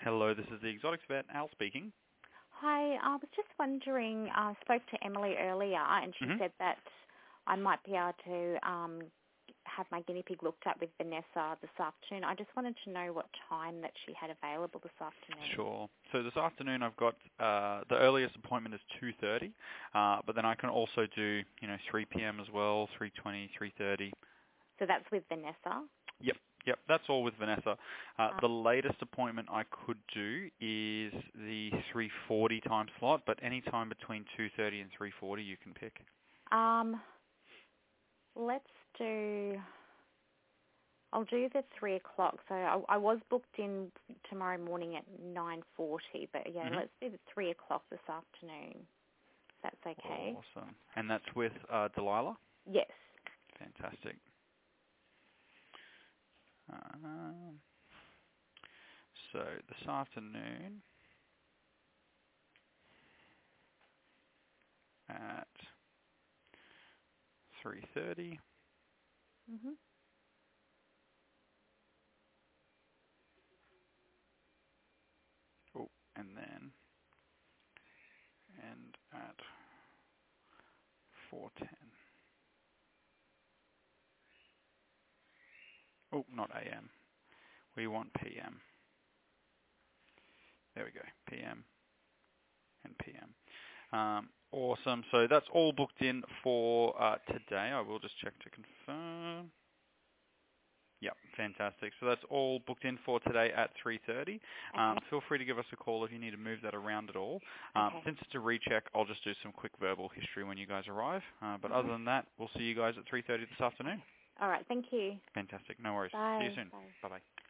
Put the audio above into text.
Hello, this is the Exotics Vet, Al speaking. Hi, I was just wondering, I spoke to Emily earlier and she said that I might be able to have my guinea pig looked at with Vanessa this afternoon. I just wanted to know what time that she had available this afternoon. Sure. So this afternoon I've got, the earliest appointment is 2:30, but then I can also do, 3 p.m. as well, 3:20, 3:30. So that's with Vanessa? Yep, that's all with Vanessa. The latest appointment I could do is the 3:40 time slot, but any time between 2:30 and 3:40 you can pick. Let's do, I'll do the 3 o'clock. So I was booked in tomorrow morning at 9:40, but yeah, let's do the 3 o'clock this afternoon. If that's okay. Awesome. And that's with Delilah? Yes. Fantastic. So this afternoon at 3:30. Oh, and then at 4:10. Oh, not AM. We want PM. There we go. PM and PM. Awesome. So that's all booked in for today. I will just check to confirm. Yep, fantastic. So that's all booked in for today at 3:30. Feel free to give us a call if you need to move that around at all. Since it's a recheck, I'll just do some quick verbal history when you guys arrive. But other than that, we'll see you guys at 3:30 this afternoon. All right, thank you. Fantastic. No worries. Bye. See you soon. Bye. Bye-bye.